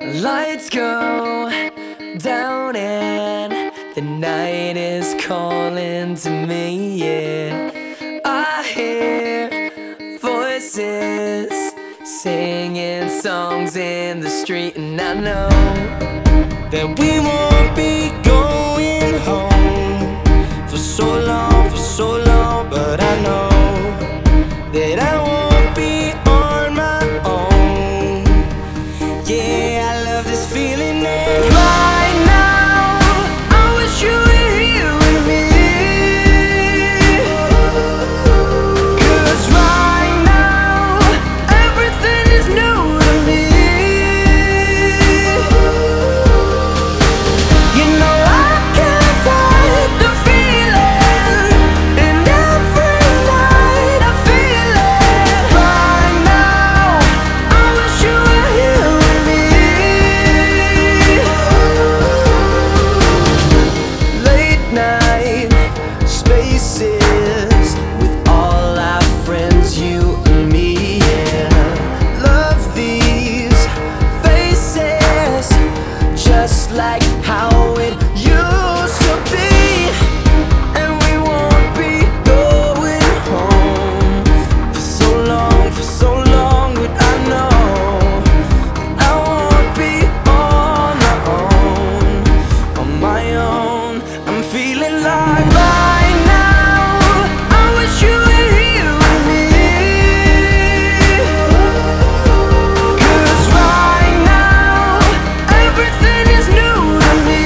Lights go down and the night is calling to me, yeah. I hear voices singing songs in the street, and I know that we won't be going home for so long, but I know that I won't be on my own. Yeah, I love this feeling right now. I wish you were here with me, 'cause right now everything is new to me. You know I can't fight the feeling, and every night I feel it. Right now I wish you were here with me. Late night spaces with all our friends, you and me, yeah. Love these faces, just like how it used to be. And we won't be going home for so long, but I know I won't be on my own. I'm feeling like right now I wish you were here with me, 'cause right now everything is new to me.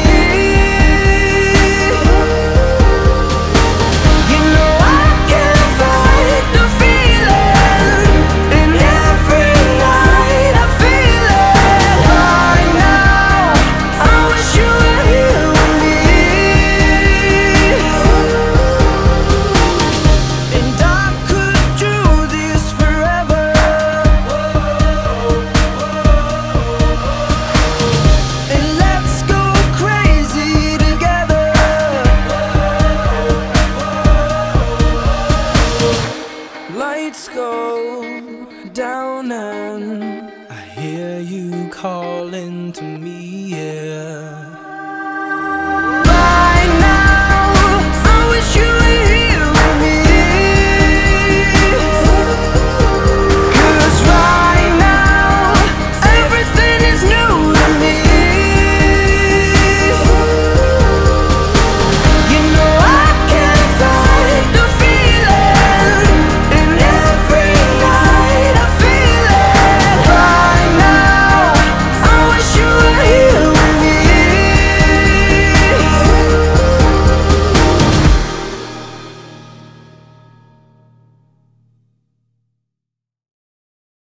You know I can't fight the feeling, and every night I feel it. Right now I wish you were here with me, and I could do this forever, and let's go crazy together. Lights go down and I hear you calling to me.